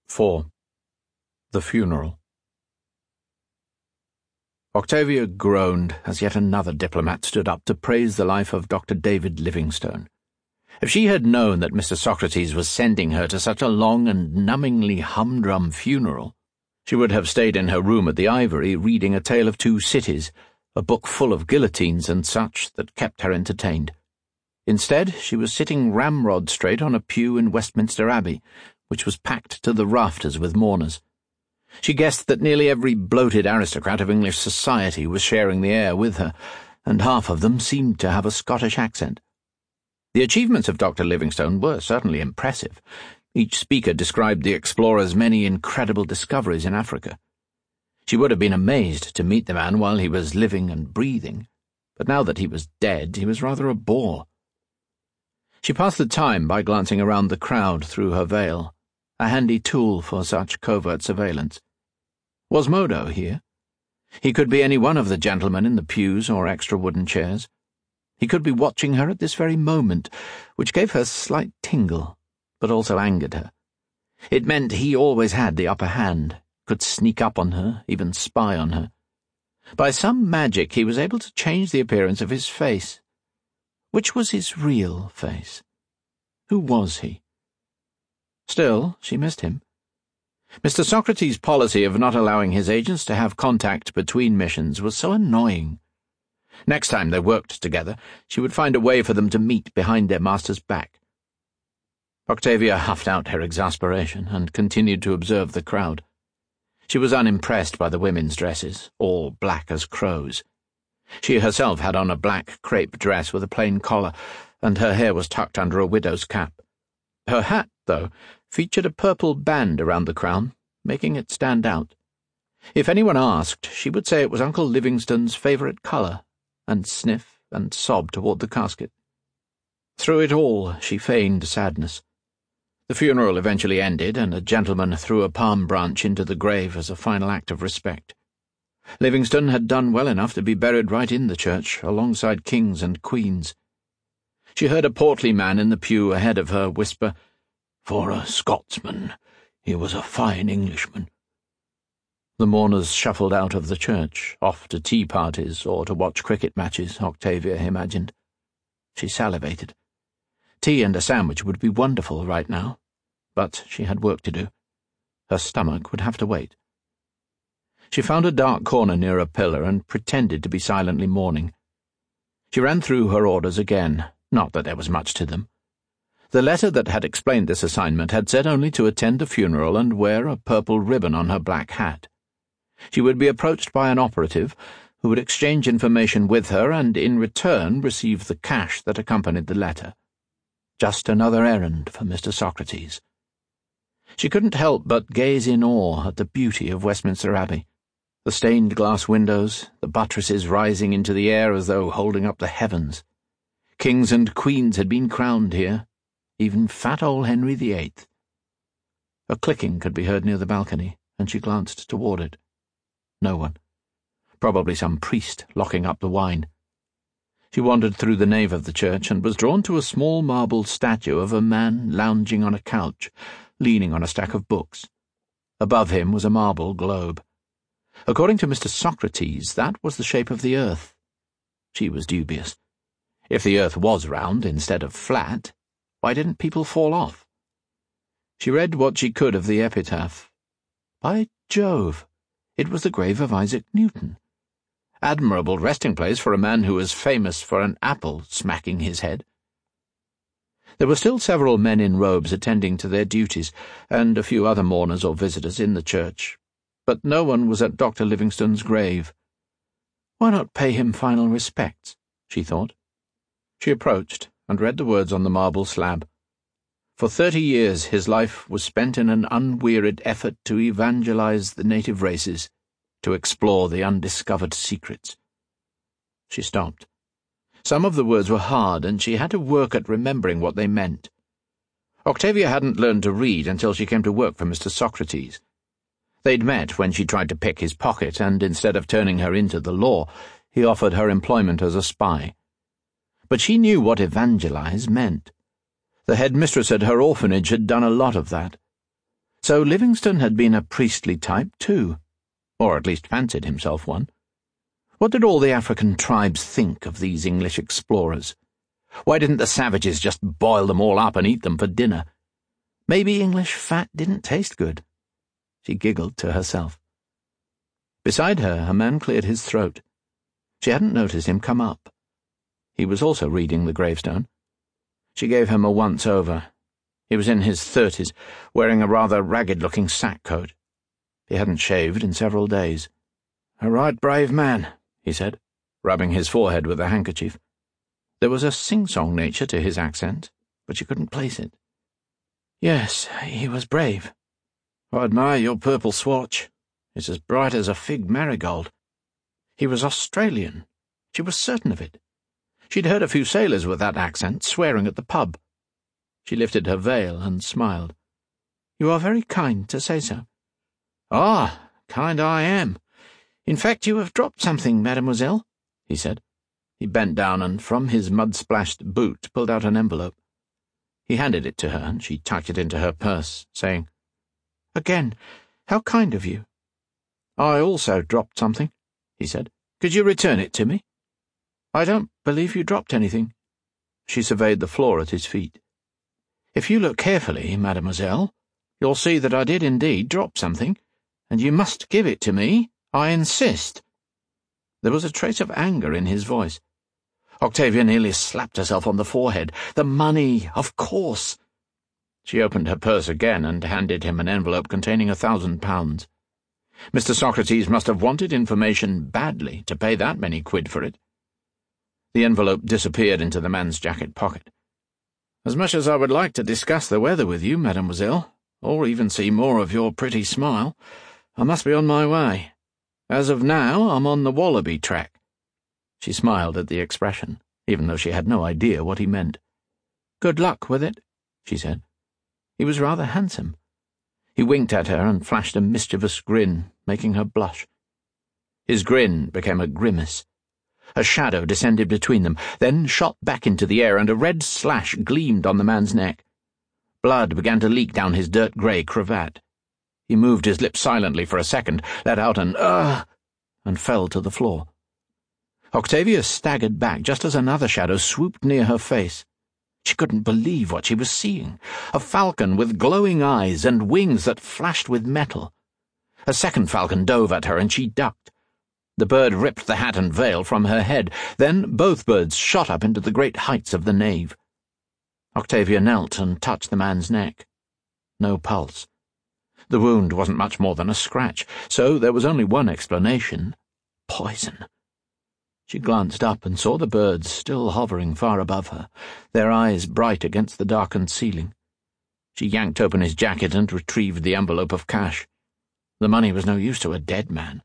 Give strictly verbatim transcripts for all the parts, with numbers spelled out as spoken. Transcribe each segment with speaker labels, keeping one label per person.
Speaker 1: four. The Funeral. Octavia groaned as yet another diplomat stood up to praise the life of Doctor David Livingstone. If she had known that Mister Socrates was sending her to such a long and numbingly humdrum funeral, she would have stayed in her room at the Ivory reading A Tale of Two Cities, a book full of guillotines and such that kept her entertained. Instead, she was sitting ramrod straight on a pew in Westminster Abbey, which was packed to the rafters with mourners. She guessed that nearly every bloated aristocrat of English society was sharing the air with her, and half of them seemed to have a Scottish accent. The achievements of Doctor Livingstone were certainly impressive. Each speaker described the explorer's many incredible discoveries in Africa. She would have been amazed to meet the man while he was living and breathing, but now that he was dead, he was rather a bore. She passed the time by glancing around the crowd through her veil, a handy tool for such covert surveillance. Was Modo here? He could be any one of the gentlemen in the pews or extra wooden chairs. He could be watching her at this very moment, which gave her a slight tingle, but also angered her. It meant he always had the upper hand, could sneak up on her, even spy on her. By some magic he was able to change the appearance of his face. Which was his real face? Who was he? Still, she missed him. Mister Socrates' policy of not allowing his agents to have contact between missions was so annoying. Next time they worked together, she would find a way for them to meet behind their master's back. Octavia huffed out her exasperation and continued to observe the crowd. She was unimpressed by the women's dresses, all black as crows. She herself had on a black crepe dress with a plain collar, and her hair was tucked under a widow's cap. Her hat, though, featured a purple band around the crown, making it stand out. If anyone asked, she would say it was Uncle Livingstone's favourite colour, and sniff and sob toward the casket. Through it all, she feigned sadness. The funeral eventually ended, and a gentleman threw a palm branch into the grave as a final act of respect. Livingstone had done well enough to be buried right in the church, alongside kings and queens. She heard a portly man in the pew ahead of her whisper, "For a Scotsman, he was a fine Englishman." The mourners shuffled out of the church, off to tea parties or to watch cricket matches, Octavia imagined. She salivated. Tea and a sandwich would be wonderful right now, but she had work to do. Her stomach would have to wait. She found a dark corner near a pillar and pretended to be silently mourning. She ran through her orders again, not that there was much to them. The letter that had explained this assignment had said only to attend the funeral and wear a purple ribbon on her black hat. She would be approached by an operative, who would exchange information with her and in return receive the cash that accompanied the letter. Just another errand for Mister Socrates. She couldn't help but gaze in awe at the beauty of Westminster Abbey. The stained glass windows, the buttresses rising into the air as though holding up the heavens. Kings and queens had been crowned here, even fat old Henry the Eighth. A clicking could be heard near the balcony, and she glanced toward it. No one. Probably some priest locking up the wine. She wandered through the nave of the church and was drawn to a small marble statue of a man lounging on a couch, leaning on a stack of books. Above him was a marble globe. According to Mister Socrates, that was the shape of the earth. She was dubious. If the earth was round instead of flat, why didn't people fall off? She read what she could of the epitaph. By Jove, it was the grave of Isaac Newton. Admirable resting place for a man who was famous for an apple smacking his head. There were still several men in robes attending to their duties, and a few other mourners or visitors in the church, but no one was at Doctor Livingstone's grave. Why not pay him final respects, she thought. She approached and read the words on the marble slab. For thirty years his life was spent in an unwearied effort to evangelize the native races, to explore the undiscovered secrets. She stopped. Some of the words were hard, and she had to work at remembering what they meant. Octavia hadn't learned to read until she came to work for Mister Socrates. They'd met when she tried to pick his pocket, and instead of turning her into the law, he offered her employment as a spy. But she knew what evangelize meant. The headmistress at her orphanage had done a lot of that. So Livingstone had been a priestly type too, or at least fancied himself one. What did all the African tribes think of these English explorers? Why didn't the savages just boil them all up and eat them for dinner? Maybe English fat didn't taste good. She giggled to herself. Beside her, a man cleared his throat. She hadn't noticed him come up. He was also reading the gravestone. She gave him a once-over. He was in his thirties, wearing a rather ragged-looking sack coat. He hadn't shaved in several days. "A right brave man," he said, rubbing his forehead with a handkerchief. There was a sing-song nature to his accent, but she couldn't place it. "Yes, he was brave. I admire your purple swatch. It's as bright as a fig marigold." He was Australian. She was certain of it. She'd heard a few sailors with that accent swearing at the pub. She lifted her veil and smiled. "You are very kind to say so." "Ah, kind I am. In fact, you have dropped something, mademoiselle," he said. He bent down and from his mud-splashed boot pulled out an envelope. He handed it to her, and she tucked it into her purse, saying, "Again, how kind of you." "I also dropped something," he said. "Could you return it to me?" "I don't believe you dropped anything." She surveyed the floor at his feet. "If you look carefully, mademoiselle, you'll see that I did indeed drop something, and you must give it to me. I insist." There was a trace of anger in his voice. Octavia nearly slapped herself on the forehead. The money, of course. She opened her purse again and handed him an envelope containing a thousand pounds. Mister Socrates must have wanted information badly to pay that many quid for it. The envelope disappeared into the man's jacket pocket. "As much as I would like to discuss the weather with you, mademoiselle, or even see more of your pretty smile, I must be on my way. As of now, I'm on the Wallaby track." She smiled at the expression, even though she had no idea what he meant. "Good luck with it," she said. He was rather handsome. He winked at her and flashed a mischievous grin, making her blush. His grin became a grimace. A shadow descended between them, then shot back into the air, and a red slash gleamed on the man's neck. Blood began to leak down his dirt-grey cravat. He moved his lips silently for a second, let out an "Ugh!" and fell to the floor. Octavia staggered back just as another shadow swooped near her face. She couldn't believe what she was seeing. A falcon with glowing eyes and wings that flashed with metal. A second falcon dove at her, and she ducked. The bird ripped the hat and veil from her head. Then both birds shot up into the great heights of the nave. Octavia knelt and touched the man's neck. No pulse. The wound wasn't much more than a scratch, so there was only one explanation. Poison. She glanced up and saw the birds still hovering far above her, their eyes bright against the darkened ceiling. She yanked open his jacket and retrieved the envelope of cash. The money was no use to a dead man.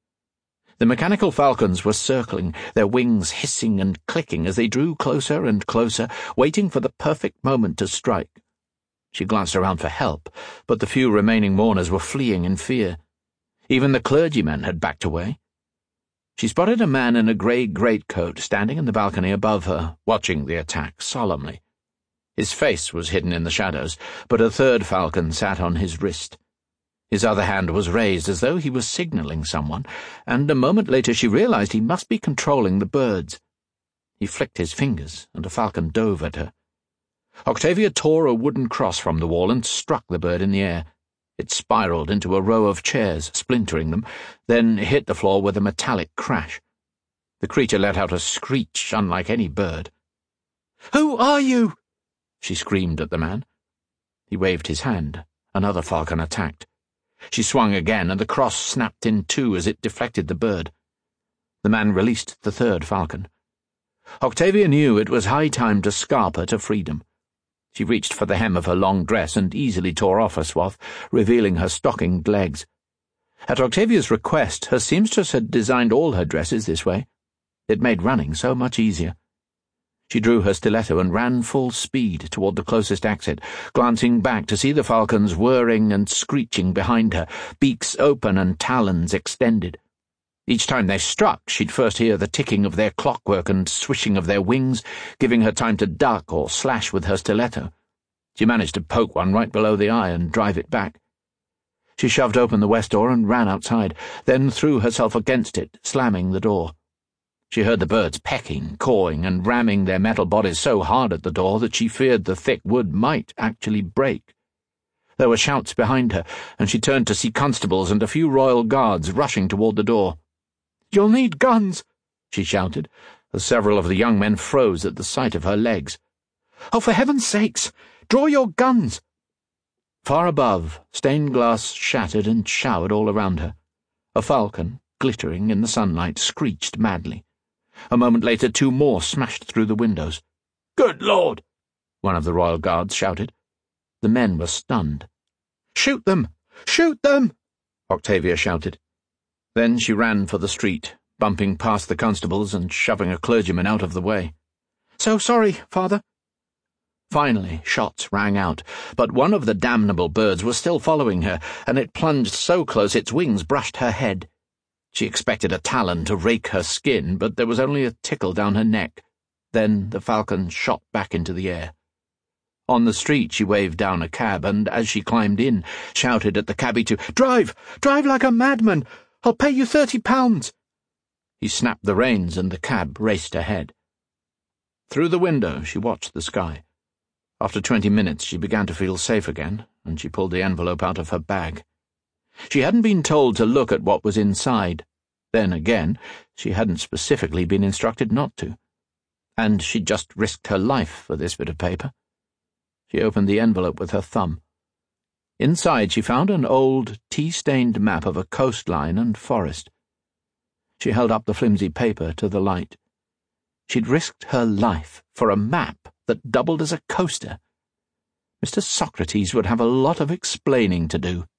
Speaker 1: The mechanical falcons were circling, their wings hissing and clicking as they drew closer and closer, waiting for the perfect moment to strike. She glanced around for help, but the few remaining mourners were fleeing in fear. Even the clergymen had backed away. She spotted a man in a grey greatcoat standing in the balcony above her, watching the attack solemnly. His face was hidden in the shadows, but a third falcon sat on his wrist. His other hand was raised as though he was signalling someone, and a moment later she realized he must be controlling the birds. He flicked his fingers, and a falcon dove at her. Octavia tore a wooden cross from the wall and struck the bird in the air. It spiraled into a row of chairs, splintering them, then hit the floor with a metallic crash. The creature let out a screech unlike any bird. "Who are you?" she screamed at the man. He waved his hand. Another falcon attacked. She swung again, and the cross snapped in two as it deflected the bird. The man released the third falcon. Octavia knew it was high time to scarp her to freedom. She reached for the hem of her long dress and easily tore off a swath, revealing her stockinged legs. At Octavia's request, her seamstress had designed all her dresses this way. It made running so much easier. She drew her stiletto and ran full speed toward the closest exit, glancing back to see the falcons whirring and screeching behind her, beaks open and talons extended. Each time they struck, she'd first hear the ticking of their clockwork and swishing of their wings, giving her time to duck or slash with her stiletto. She managed to poke one right below the eye and drive it back. She shoved open the west door and ran outside, then threw herself against it, slamming the door. She heard the birds pecking, cawing, and ramming their metal bodies so hard at the door that she feared the thick wood might actually break. There were shouts behind her, and she turned to see constables and a few royal guards rushing toward the door. "You'll need guns," she shouted, as several of the young men froze at the sight of her legs. "Oh, for heaven's sakes, draw your guns!" Far above, stained glass shattered and showered all around her. A falcon, glittering in the sunlight, screeched madly. A moment later, two more smashed through the windows. "Good Lord!" one of the royal guards shouted. The men were stunned. "Shoot them! Shoot them!" Octavia shouted. Then she ran for the street, bumping past the constables and shoving a clergyman out of the way. "So sorry, Father." Finally, shots rang out, but one of the damnable birds was still following her, and it plunged so close its wings brushed her head. She expected a talon to rake her skin, but there was only a tickle down her neck. Then the falcon shot back into the air. On the street she waved down a cab, and as she climbed in, shouted at the cabby to "Drive! Drive like a madman! I'll pay you thirty pounds!" He snapped the reins, and the cab raced ahead. Through the window she watched the sky. After twenty minutes she began to feel safe again, and she pulled the envelope out of her bag. She hadn't been told to look at what was inside. Then again, she hadn't specifically been instructed not to. And she'd just risked her life for this bit of paper. She opened the envelope with her thumb. Inside she found an old, tea-stained map of a coastline and forest. She held up the flimsy paper to the light. She'd risked her life for a map that doubled as a coaster. Mister Socrates would have a lot of explaining to do.